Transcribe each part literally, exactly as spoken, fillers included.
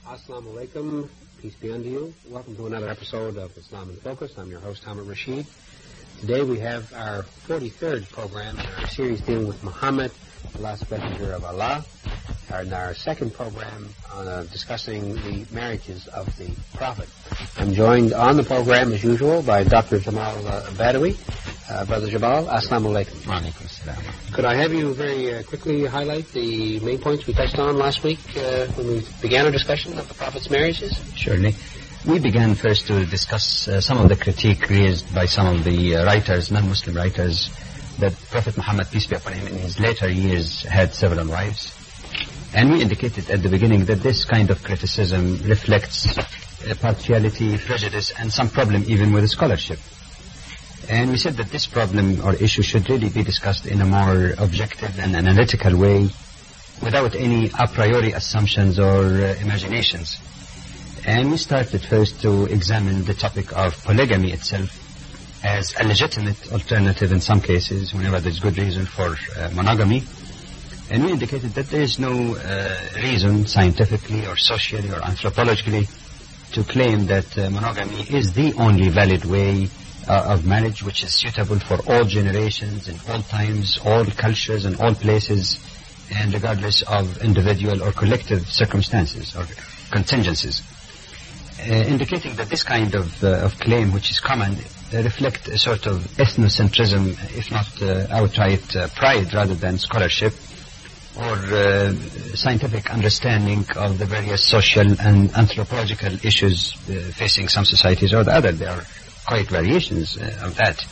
Assalamu alaikum. Peace be unto you. Welcome to another episode of Islam in Focus. I'm your host, Hamid Rashid. Today we have our forty-third program in our series dealing with Muhammad, the last messenger of Allah. And our second program on uh, discussing the marriages of the Prophet. I'm joined on the program, as usual, by Doctor Jamal uh, Badawi. Uh, Brother Jabal, Assalamu alaikum. Wa alaikum assalam. Could I have you very uh, quickly highlight the main points we touched on last week uh, when we began our discussion of the Prophet's marriages? Surely. We began first to discuss uh, some of the critique raised by some of the uh, writers, non-Muslim writers, that Prophet Muhammad, peace be upon him, in his later years had several wives. And we indicated at the beginning that this kind of criticism reflects uh, partiality, prejudice, and some problem even with scholarship. And we said that this problem or issue should really be discussed in a more objective and analytical way without any a priori assumptions or uh, imaginations. And we started first to examine the topic of polygamy itself as a legitimate alternative in some cases whenever there's good reason for uh, monogamy. And we indicated that there is no uh, reason scientifically or socially or anthropologically to claim that uh, monogamy is the only valid way uh, of marriage which is suitable for all generations in all times, all cultures and all places, and regardless of individual or collective circumstances or contingencies. Uh, indicating that this kind of, uh, of claim, which is common, uh, reflect a sort of ethnocentrism, if not uh, outright uh, pride rather than scholarship, or uh, scientific understanding of the various social and anthropological issues uh, facing some societies or the other. There are quite variations uh, of that.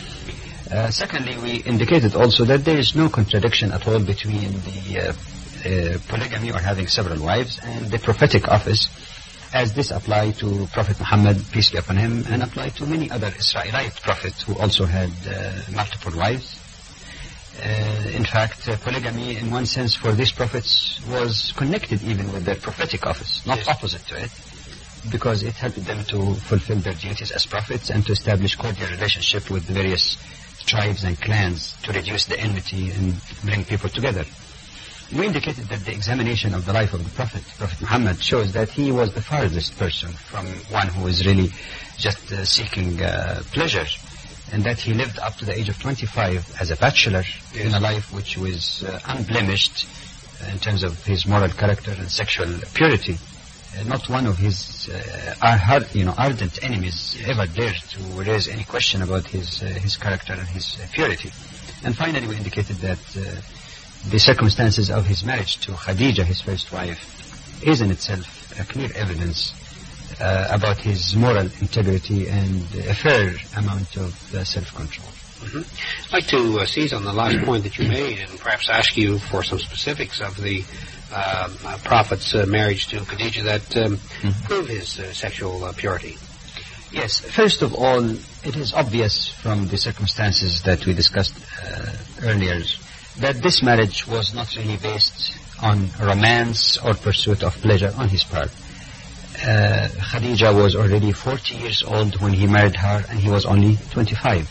Uh, secondly, we indicated also that there is no contradiction at all between the uh, uh, polygamy or having several wives and the prophetic office, as this applied to Prophet Muhammad, peace be upon him, and applied to many other Israelite prophets who also had uh, multiple wives. Uh, in fact, uh, polygamy, in one sense, for these prophets was connected even with their prophetic office, not yes. opposite to it, because it helped them to fulfill their duties as prophets and to establish cordial relationship with the various tribes and clans to reduce the enmity and bring people together. We indicated that the examination of the life of the Prophet, Prophet Muhammad, shows that he was the farthest person from one who is really just uh, seeking uh, pleasure, and that he lived up to the age of twenty-five as a bachelor yes. in a life which was uh, unblemished in terms of his moral character and sexual purity. Uh, not one of his uh, ar- you know, ardent enemies yes. ever dared to raise any question about his uh, his character and his uh, purity. And finally, we indicated that uh, the circumstances of his marriage to Khadija, his first wife, is in itself a clear evidence uh, about his moral integrity and a fair amount of uh, self-control. Mm-hmm. I'd like to uh, seize on the last point that you made and perhaps ask you for some specifics of the uh, uh, Prophet's uh, marriage to Khadija that um, mm-hmm. prove his uh, sexual uh, purity. Yes, first of all, it is obvious from the circumstances that we discussed uh, earlier that this marriage was not really based on romance or pursuit of pleasure on his part. Uh, Khadija was already forty years old when he married her, and he was only twenty-five.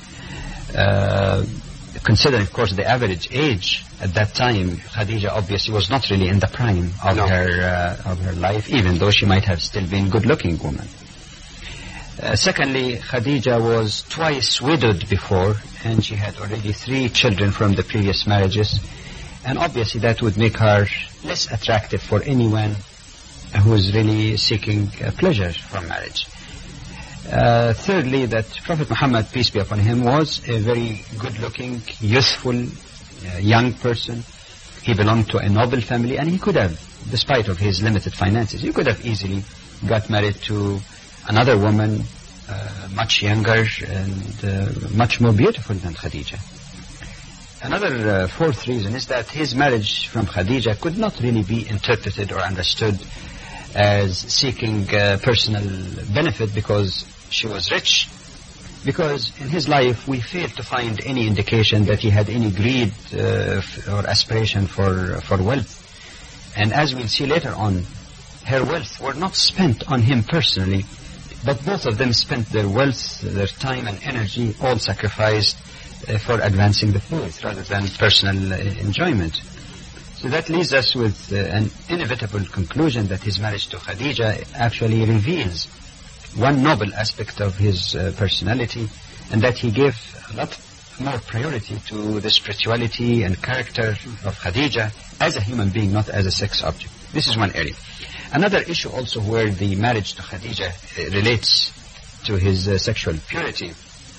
Uh, considering, of course, the average age at that time, Khadija obviously was not really in the prime of no. her uh, of her life, even though she might have still been a good-looking woman. Uh, secondly, Khadija was twice widowed before, and she had already three children from the previous marriages, and obviously that would make her less attractive for anyone who is really seeking uh, pleasure from marriage. Uh, thirdly, that Prophet Muhammad, peace be upon him, was a very good-looking, youthful, uh, young person. He belonged to a noble family, and he could have, despite of his limited finances, he could have easily got married to another woman, uh, much younger and uh, much more beautiful than Khadija. Another uh, fourth reason is that his marriage from Khadija could not really be interpreted or understood as seeking uh, personal benefit because she was rich. Because in his life we fail to find any indication that he had any greed uh, or aspiration for for wealth. And as we'll see later on, her wealth were not spent on him personally, but both of them spent their wealth, their time and energy, all sacrificed uh, for advancing the faith rather than personal uh, enjoyment. So that leaves us with uh, an inevitable conclusion that his marriage to Khadija actually reveals one noble aspect of his uh, personality, and that he gave a lot more priority to the spirituality and character of Khadija as a human being, not as a sex object. This is one area. Another issue also where the marriage to Khadija uh, relates to his uh, sexual purity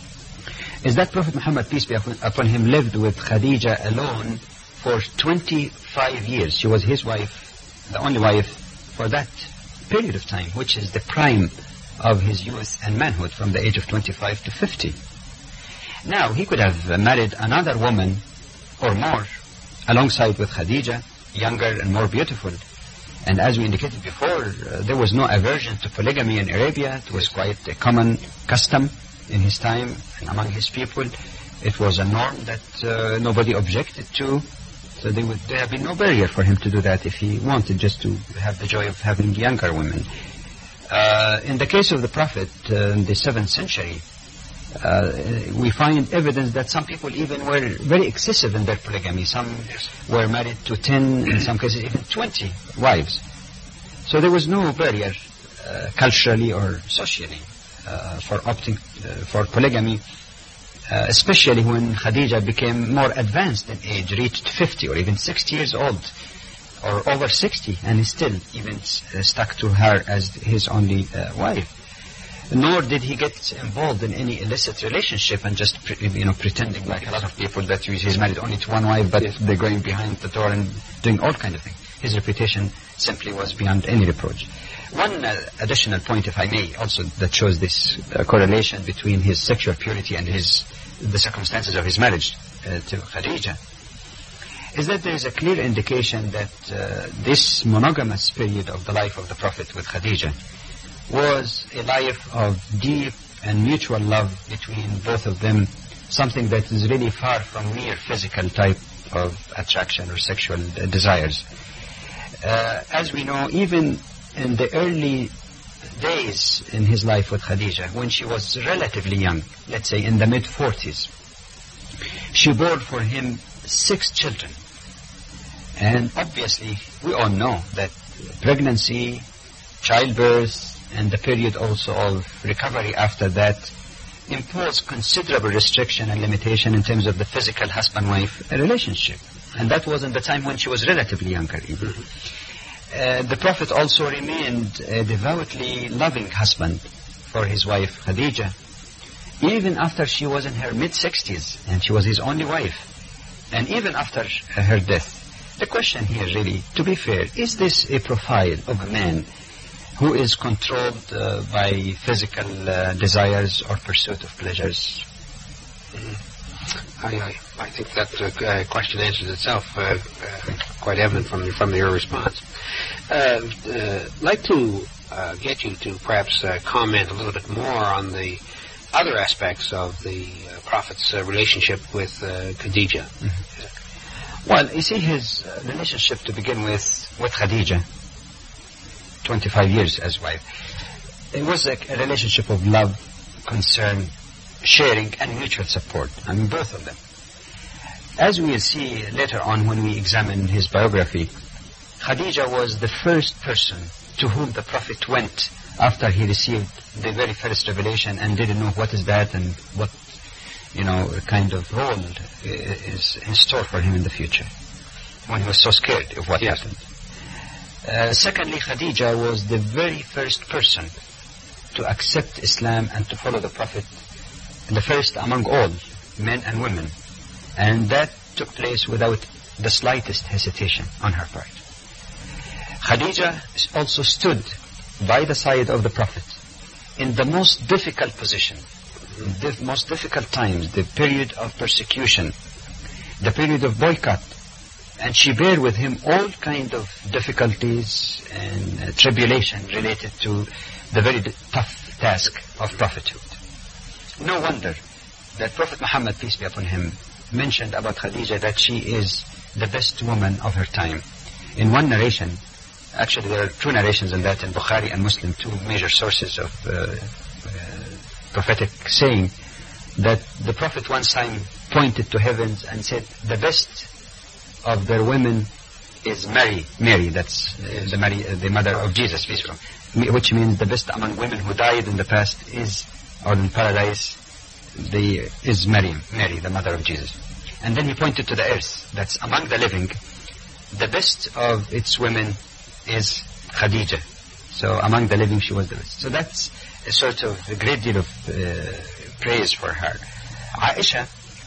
is that Prophet Muhammad, peace be upon him, lived with Khadija alone for twenty-five years. She was his wife, the only wife for that period of time, which is the prime of his youth and manhood, from the age of twenty-five to fifty. Now, he could have married another woman or more alongside with Khadija, younger and more beautiful. And as we indicated before, uh, there was no aversion to polygamy in Arabia. It was quite a common custom in his time and among his people. It was a norm that uh, nobody objected to. So there would there have been no barrier for him to do that if he wanted, just to have the joy of having younger women. Uh, in the case of the Prophet uh, in the seventh century, uh, we find evidence that some people even were very excessive in their polygamy. Some were married to ten, in some cases even twenty wives. So there was no barrier uh, culturally or socially uh, for opting uh, for polygamy, uh, especially when Khadija became more advanced in age, reached fifty or even sixty years old, or over sixty, and he still even uh, stuck to her as his only uh, wife. Nor did he get involved in any illicit relationship and just, pre- you know, pretending like a lot of people that he's married only to one wife, but yes, they're going behind the door and doing all kind of things. His reputation simply was beyond any reproach. One uh, additional point, if I may, also that shows this uh, correlation between his sexual purity and his the circumstances of his marriage uh, to Khadija, is that there is a clear indication that uh, this monogamous period of the life of the Prophet with Khadija was a life of deep and mutual love between both of them, something that is really far from mere physical type of attraction or sexual uh, desires. Uh, as we know, even in the early days in his life with Khadija, when she was relatively young, let's say in the mid-forties, she bore for him six children. And obviously, we all know that pregnancy, childbirth, and the period also of recovery after that impose considerable restriction and limitation in terms of the physical husband-wife relationship. And that was in the time when she was relatively younger even. Uh, the Prophet also remained a devoutly loving husband for his wife Khadija, even after she was in her mid-sixties and she was his only wife, and even after her death. The question here really, to be fair, is this a profile of a man who is controlled uh, by physical uh, desires or pursuit of pleasures? Mm-hmm. I, I, I think that uh, question answers itself, uh, uh, quite evident from, from your response. Uh, uh, I'd like to uh, get you to perhaps uh, comment a little bit more on the other aspects of the uh, Prophet's uh, relationship with uh, Khadija. Mm-hmm. Well, you see, his uh, relationship to begin with, with Khadija, twenty-five years as wife, it was a, a relationship of love, concern, sharing, and mutual support. I mean, both of them. As we will see later on when we examine his biography, Khadija was the first person to whom the Prophet went after he received the very first revelation and didn't know what is that and what, you know, kind of role is in store for him in the future, when he was so scared of what yes. happened. Uh, secondly, Khadija was the very first person to accept Islam and to follow the Prophet, the first among all, men and women. And that took place without the slightest hesitation on her part. Khadija also stood by the side of the Prophet in the most difficult position, the most difficult times, the period of persecution, the period of boycott. And she bare with him all kind of difficulties and uh, tribulation related to the very d- tough task of prophethood. No wonder that Prophet Muhammad, peace be upon him, mentioned about Khadija that she is the best woman of her time. In one narration, actually there are two narrations in that in Bukhari and Muslim, two major sources of uh, uh, prophetic saying, that the Prophet one time pointed to heavens and said, the best of their women is Mary. Mary, that's uh, the Mary, uh, the mother of Jesus, peace be upon him. Which means the best among women who died in the past is, or in paradise, the is Mary, Mary, the mother of Jesus. And then he pointed to the earth. That's among the living. The best of its women is Khadija. So among the living, she was the best. So that's a sort of a great deal of uh, praise for her. Aisha,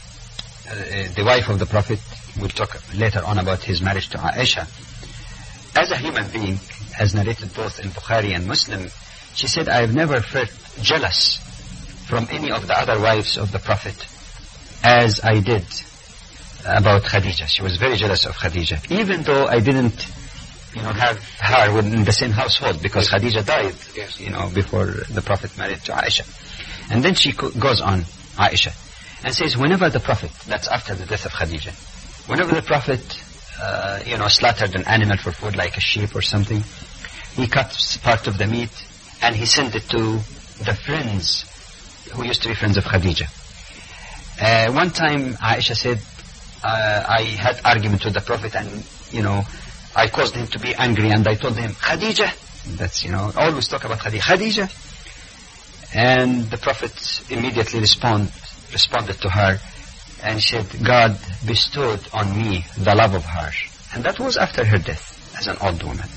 uh, the wife of the Prophet, we'll talk later on about his marriage to Aisha. As a human being, as narrated both in Bukhari and Muslim, she said, I have never felt jealous from any of the other wives of the Prophet as I did about Khadija. She was very jealous of Khadija, even though I didn't, you know, have her in the same household, because yes. Khadija died, yes. you know, before the Prophet married to Aisha. And then she co- goes on, Aisha, and says, whenever the Prophet, that's after the death of Khadija, whenever the Prophet, uh, you know, slaughtered an animal for food, like a sheep or something, he cut part of the meat and he sent it to the friends who used to be friends of Khadija. Uh, one time, Aisha said, uh, I had argument with the Prophet, and, you know, I caused him to be angry, and I told him, Khadija, that's, you know, always talk about Khadija, Khadija. And the Prophet immediately respond, responded to her, and said, God bestowed on me the love of her. And that was after her death, as an old woman.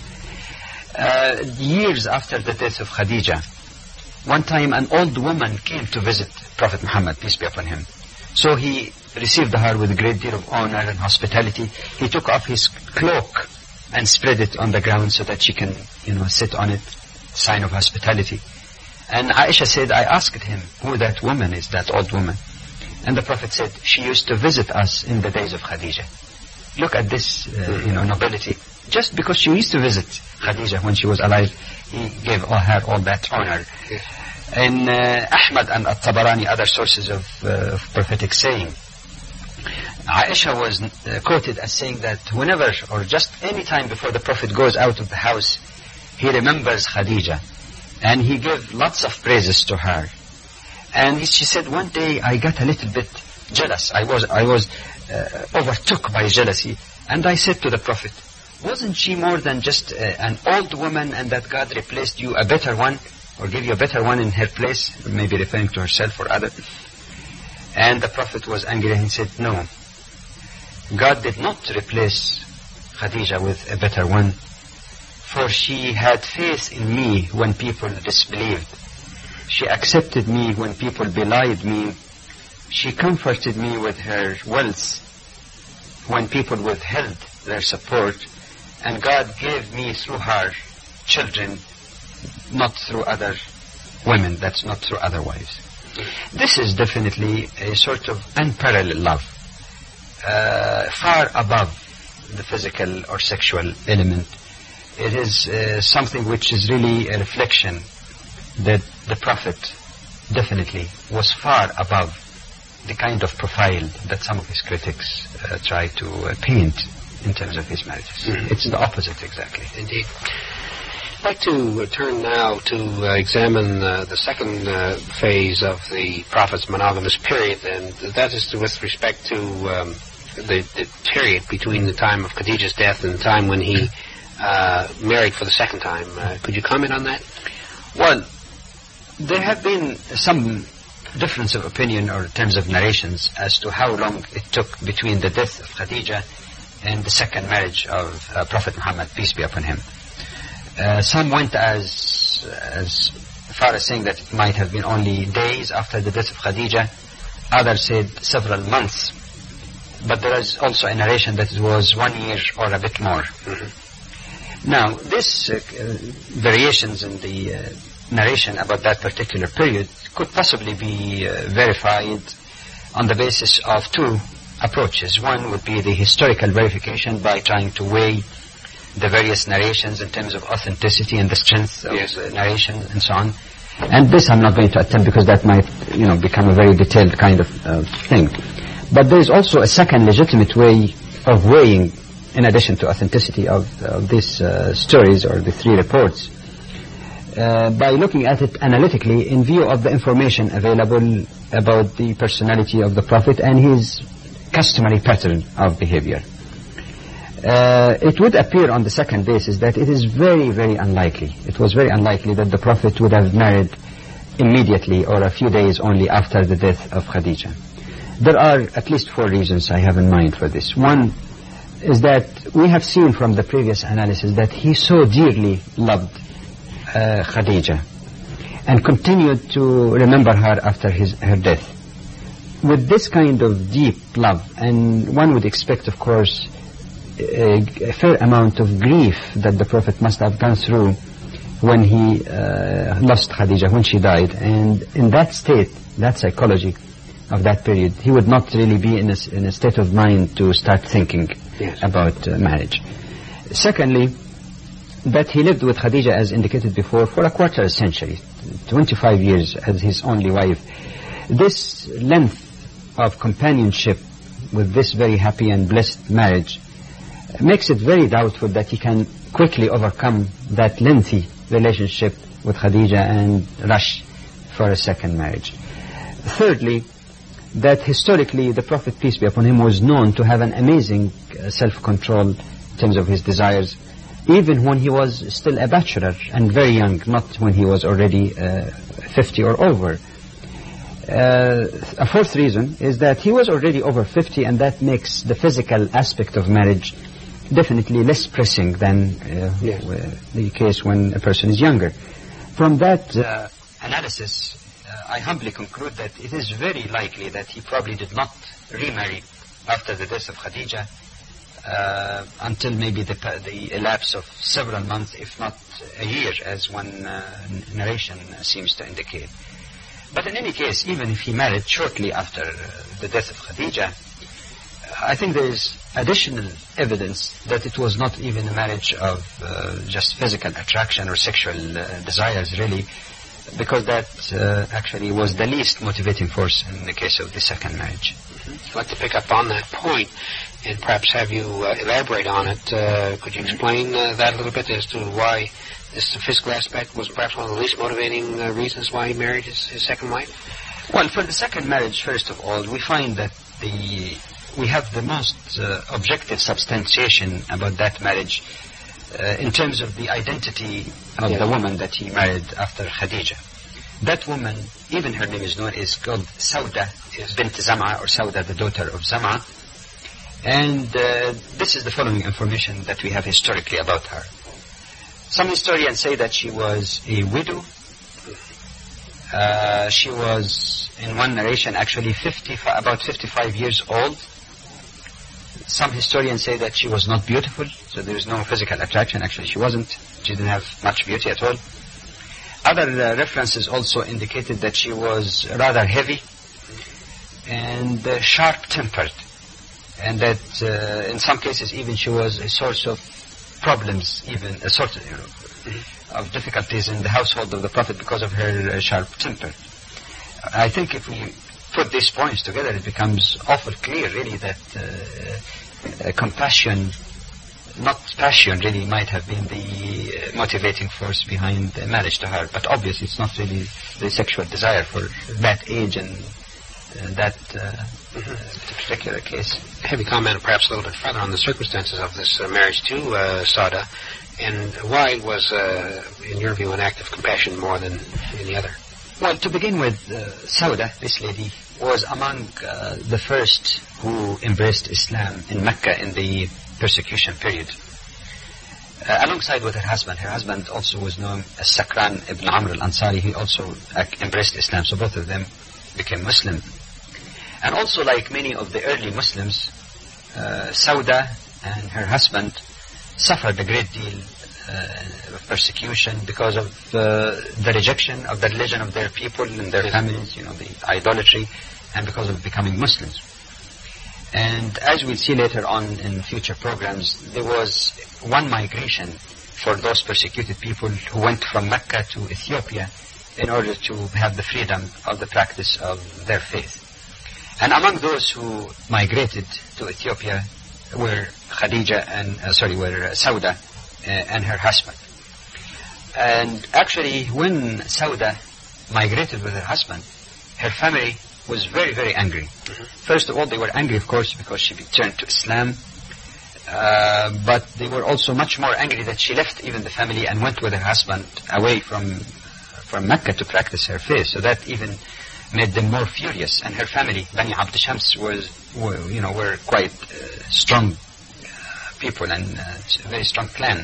Uh, years after the death of Khadija, one time an old woman came to visit Prophet Muhammad, peace be upon him. So he received her with a great deal of honor and hospitality. He took off his cloak and spread it on the ground so that she can, you know, sit on it, sign of hospitality. And Aisha said, I asked him who that woman is, that old woman. And the Prophet said, she used to visit us in the days of Khadija. Look at this, uh, you know, nobility. Just because she used to visit Khadija when she was alive, he gave her all that honor. In uh, Ahmad and At-Tabarani, other sources of, uh, of prophetic saying, Aisha was uh, quoted as saying that whenever, or just any time before the Prophet goes out of the house, he remembers Khadija, and he gave lots of praises to her. And she said, one day I got a little bit jealous. I was I was uh, overtook by jealousy, and I said to the Prophet, wasn't she more than just uh, an old woman, and that God replaced you a better one, or gave you a better one in her place, maybe referring to herself or other? And the Prophet was angry and he said, no, God did not replace Khadija with a better one, for she had faith in me when people disbelieved. She accepted me when people belied me. She comforted me with her wealth when people withheld their support. And God gave me through her children, not through other women, that's not through other wives. This is definitely a sort of unparalleled love, uh, far above the physical or sexual element. It is uh, something which is really a reflection that the Prophet definitely was far above the kind of profile that some of his critics uh, try to uh, paint in terms of his marriages. Mm-hmm. It's the opposite exactly. Indeed. I'd like to uh, turn now to uh, examine uh, the second uh, phase of the Prophet's monogamous period, and that is to, with respect to um, the, the period between the time of Khadija's death and the time when he uh, married for the second time. Uh, could you comment on that? Well, there have been some difference of opinion or in terms of narrations as to how long it took between the death of Khadija and the second marriage of uh, Prophet Muhammad, peace be upon him. Uh, some went as as far as saying that it might have been only days after the death of Khadija. Others said several months. But there is also a narration that it was one year or a bit more. Mm-hmm. Now, this uh, variations in the uh, narration about that particular period could possibly be uh, verified on the basis of two approaches. One would be the historical verification by trying to weigh the various narrations in terms of authenticity and the strength of yes. uh, narration and so on. And this I'm not going to attempt because that might, you know, become a very detailed kind of uh, thing. But there is also a second legitimate way of weighing, in addition to authenticity of, of these uh, stories or the three reports, uh, by looking at it analytically in view of the information available about the personality of the Prophet and his customary pattern of behavior. Uh, it would appear on the second basis that it is very, very unlikely. It was very unlikely that the Prophet would have married immediately or a few days only after the death of Khadija. There are at least four reasons I have in mind for this. One is that we have seen from the previous analysis that he so dearly loved uh, Khadija and continued to remember her after his, her death. With this kind of deep love, and one would expect, of course, a, a fair amount of grief that the Prophet must have gone through when he uh, lost Khadija, when she died. And in that state, that psychology of that period, he would not really be in a, in a state of mind to start thinking yes. about uh, marriage. Secondly, that he lived with Khadija, as indicated before, for a quarter of a century, twenty-five years as his only wife. This length of companionship with this very happy and blessed marriage makes it very doubtful that he can quickly overcome that lengthy relationship with Khadija and rush for a second marriage. Thirdly, that historically the Prophet, peace be upon him, was known to have an amazing uh, self-control in terms of his desires, even when he was still a bachelor and very young, not when he was already uh, fifty or over. Uh, a fourth reason is that he was already over fifty, and that makes the physical aspect of marriage definitely less pressing than uh, yes. the case when a person is younger. From that uh, analysis, uh, I humbly conclude that it is very likely that he probably did not remarry after the death of Khadija uh, until maybe the, the elapse of several months, if not a year, as one uh, narration seems to indicate. But in any case, even if he married shortly after uh, the death of Khadija, I think there is additional evidence that it was not even a marriage of uh, just physical attraction or sexual uh, desires, really, because that uh, actually was the least motivating force in the case of the second marriage. Mm-hmm. I'd like to pick up on that point and perhaps have you uh, elaborate on it. Uh, could you explain uh, that a little bit as to why this physical aspect was perhaps one of the least motivating uh, reasons why he married his, his second wife? Well, for the second marriage, first of all, we find that the we have the most uh, objective substantiation about that marriage uh, in terms of the identity of yes. the woman that he married after Khadija. That woman, even her name is known, is called Sauda yes. bint Zam'a, or Sauda, the daughter of Zam'a. And uh, this is the following information that we have historically about her. Some historians say that she was a widow. Uh, she was, in one narration, actually fifty, about fifty-five years old. Some historians say that she was not beautiful, so there is no physical attraction. Actually, she wasn't. She didn't have much beauty at all. Other uh, references also indicated that she was rather heavy and uh, sharp-tempered, and that uh, in some cases even she was a source of problems, even a sort of, you know, of difficulties in the household of the Prophet because of her uh, sharp temper. I think if we put these points together, it becomes awful clear, really, that uh, uh, compassion, not passion, really might have been the uh, motivating force behind the marriage to her. But obviously, it's not really the sexual desire for that age and uh, that uh, mm-hmm. particular case. Have you commented perhaps a little bit further on the circumstances of this uh, marriage to uh, Sauda, and why was, uh, in your view, an act of compassion more than any other? Well, to begin with, uh, Sauda, this lady, was among uh, the first who embraced Islam in Mecca in the persecution period. Uh, alongside with her husband. Her husband also was known as Sakran ibn Amr al-Ansari. He also uh, embraced Islam, so both of them became Muslim. And also, like many of the early Muslims, uh, Sauda and her husband suffered a great deal uh, of persecution because of uh, the rejection of the religion of their people and their families, you know, the idolatry, and because of becoming Muslims. And as we'll see later on in future programs, there was one migration for those persecuted people who went from Mecca to Ethiopia in order to have the freedom of the practice of their faith. And among those who migrated to Ethiopia were Khadija and, uh, sorry, were uh, Sauda uh, and her husband. And actually, when Sauda migrated with her husband, her family was very, very angry. Mm-hmm. First of all, they were angry, of course, because she returned to Islam. Uh, but they were also much more angry that she left even the family and went with her husband away from from Mecca to practice her faith. So that even made them more furious. And her family, Bani Abd Shams, was, were, you know, were quite uh, strong uh, people and uh, a very strong clan.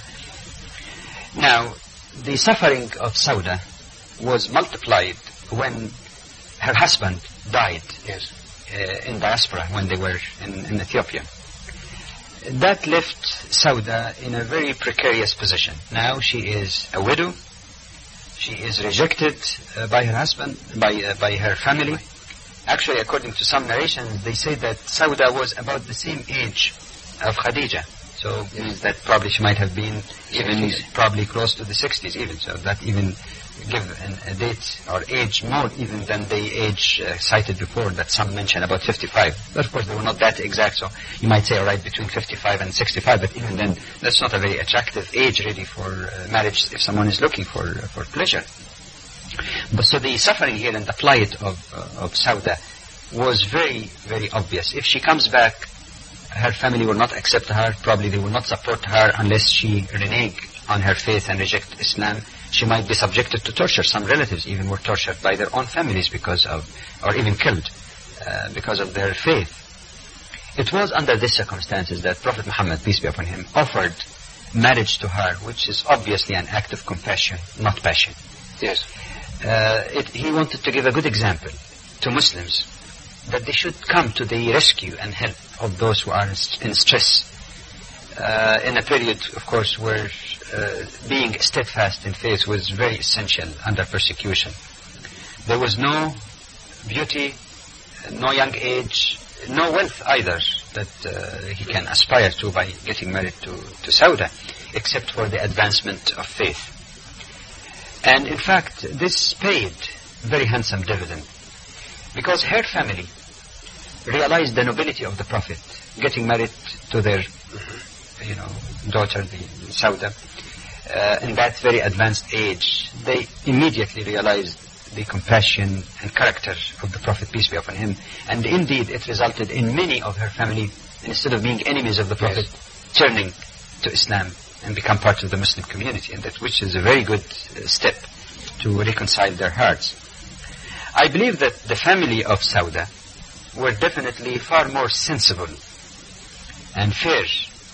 Now, the suffering of Sauda was multiplied when her husband died Yes. uh, in diaspora when they were in, in Ethiopia. That left Sauda in a very precarious position. Now she is a widow. She is rejected uh, by her husband, by uh, by her family. Actually, according to some narrations, they say that Sauda was about the same age of Khadija. So means that probably she might have been even probably close to the sixties even. So that even give an, a date or age more even than the age uh, cited before that some mention about fifty-five. But of course they were not that exact, so you might say all right between fifty-five and sixty-five, but even then that's not a very attractive age really for uh, marriage if someone is looking for uh, for pleasure. But so the suffering here and the plight of uh, of Sauda was very, very obvious. If she comes back, her family will not accept her, probably they will not support her unless she renege on her faith and reject Islam. She might be subjected to torture. Some relatives even were tortured by their own families because of, or even killed uh, because of their faith. It was under these circumstances that Prophet Muhammad, peace be upon him, offered marriage to her, which is obviously an act of compassion, not passion. Yes. Uh, it, he wanted to give a good example to Muslims that they should come to the rescue and help of those who are in stress. Uh, in a period, of course, where uh, being steadfast in faith was very essential under persecution. There was no beauty, no young age, no wealth either that uh, he can aspire to by getting married to, to Sauda, except for the advancement of faith. And in fact, this paid very handsome dividend, because her family realized the nobility of the Prophet, getting married to their, you know, daughter, the Sauda, uh, in that very advanced age. They immediately realized the compassion and character of the Prophet, peace be upon him, and indeed it resulted in many of her family, instead of being enemies of the Prophet, yes, turning to Islam and become part of the Muslim community, and that which is a very good uh, step to reconcile their hearts. I believe that the family of Sauda were definitely far more sensible and fair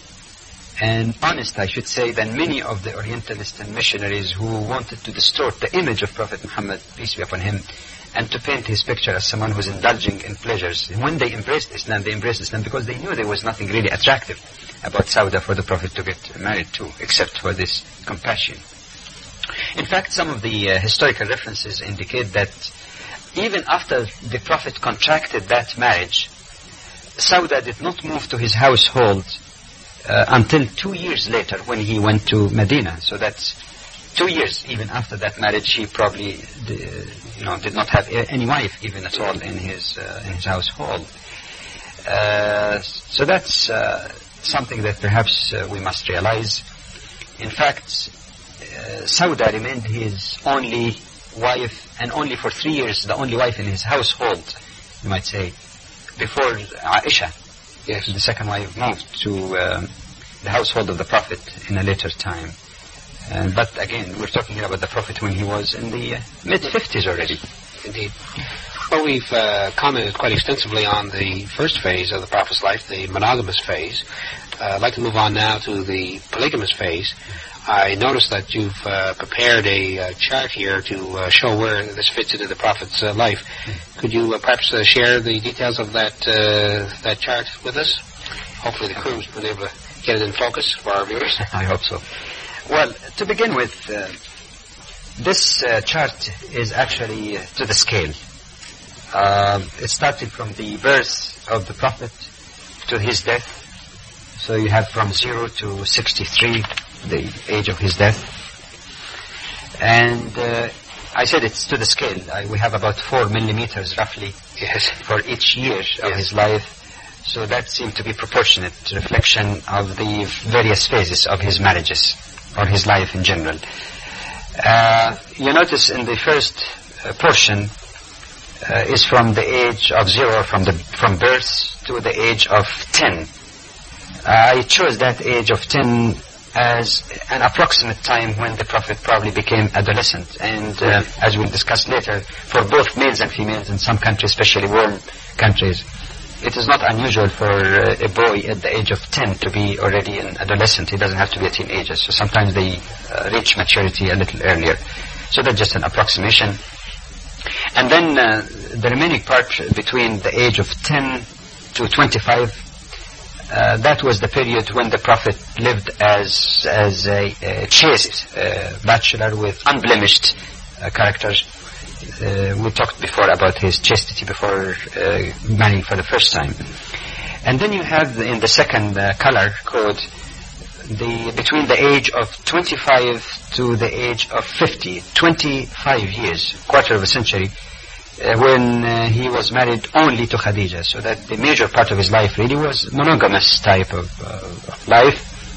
and honest, I should say, than many of the Orientalists and missionaries who wanted to distort the image of Prophet Muhammad, peace be upon him, and to paint his picture as someone who was indulging in pleasures. And when they embraced Islam, they embraced Islam because they knew there was nothing really attractive about Sauda for the Prophet to get married to, except for this compassion. In fact, some of the uh, historical references indicate that even after the Prophet contracted that marriage, Sauda did not move to his household uh, until two years later when he went to Medina. So that's two years even after that marriage. He probably, uh, you know, did not have any wife even at all in his uh, in his household. Uh, so that's uh, something that perhaps uh, we must realize. In fact, uh, Sauda remained his only wife, and only for three years the only wife in his household, you might say, before Aisha, yes, the second wife, moved to um, the household of the Prophet in a later time. Uh, but again, we're talking here about the Prophet when he was in the uh, mid-fifties already. Indeed. Well, we've uh, commented quite extensively on the first phase of the Prophet's life, the monogamous phase. Uh, I'd like to move on now to the polygamous phase. I noticed that you've uh, prepared a uh, chart here to uh, show where this fits into the Prophet's uh, life. Could you uh, perhaps uh, share the details of that uh, that chart with us? Hopefully the crew's been able to get it in focus for our viewers. I hope so. Well, to begin with, uh, this uh, chart is actually uh, to the scale. Uh, it started from the birth of the Prophet to his death. So you have from zero to sixty-three, the age of his death. And uh, I said it's to the scale. I, we have about four millimeters roughly, yes, for each year of yes. his life. So that seemed to be proportionate reflection of the various phases of his marriages, or his life in general. Uh, you notice in the first uh, portion uh, is from the age of zero, from the from birth to the age of ten. I chose that age of ten as an approximate time when the Prophet probably became adolescent. And uh, as we'll discuss later, for both males and females in some countries, especially warm countries, it is not unusual for uh, a boy at the age of ten to be already an adolescent. He doesn't have to be a teenager. So sometimes they uh, reach maturity a little earlier. So that's just an approximation. And then uh, the remaining part between the age of ten to twenty-five, Uh, that was the period when the Prophet lived as as a, a chaste uh, bachelor with unblemished uh, characters. Uh, we talked before about his chastity before uh, marrying for the first time. And then you have the, in the second uh, color code, the between the age of twenty-five to the age of fifty, twenty-five years, quarter of a century, Uh, when uh, he was married only to Khadija, so that the major part of his life really was monogamous type of, uh, of life.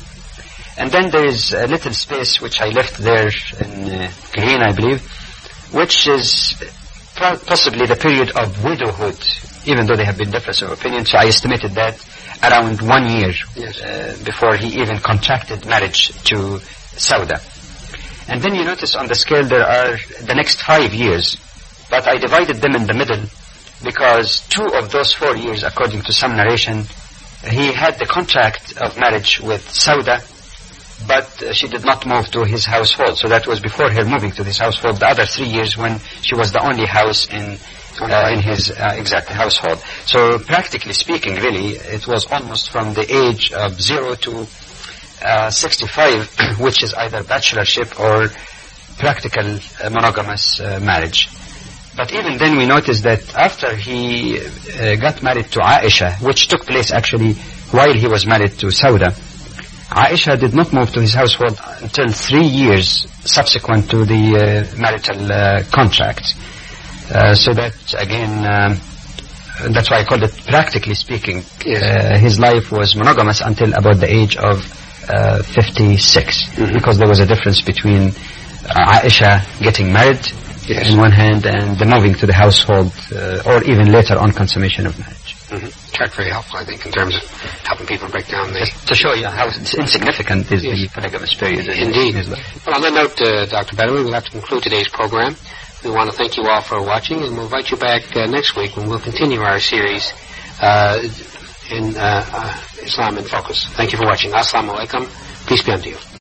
And then there is a little space which I left there in uh, green, I believe, which is pro- possibly the period of widowhood, even though there have been differences of opinion. So I estimated that around one year yes. uh, before he even contracted marriage to Sauda. And then you notice on the scale there are the next five years. But I divided them in the middle because two of those four years, according to some narration, he had the contract of marriage with Sauda, but uh, she did not move to his household. So that was before her moving to his household. The other three years when she was the only house in uh, in his uh, exact household. So practically speaking, really, it was almost from the age of zero to uh, sixty-five, which is either bachelorship or practical uh, monogamous uh, marriage. But even then we noticed that after he uh, got married to Aisha, which took place actually while he was married to Sauda, Aisha did not move to his household until three years subsequent to the uh, marital uh, contract. Uh, so that, again, um, that's why I called it practically speaking. Yes. Uh, his life was monogamous until about the age of uh, fifty-six, mm-hmm. because there was a difference between uh, Aisha getting married yes. in one hand and the moving to the household, uh, or even later on consummation of marriage. Mm-hmm. That's very helpful, I think, in terms of helping people break down the... To show you how insignificant is yes. the polygamous period. Indeed. In well, on that note, uh, Doctor Badawi, we'll have to conclude today's program. We want to thank you all for watching, and we'll invite you back uh, next week when we'll continue our series uh, in uh, uh, Islam in Focus. Thank you for watching. Assalamu alaikum. Peace be unto you.